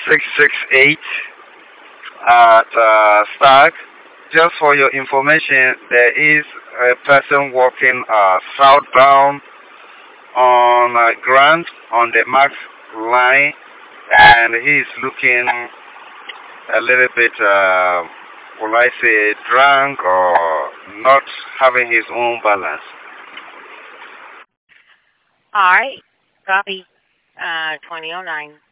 668 at Stag. Just for your information, there is a person walking southbound on Grant on the Max line, and he's looking a little bit, will I say, drunk or not having his own balance. All right. Copy. 2009.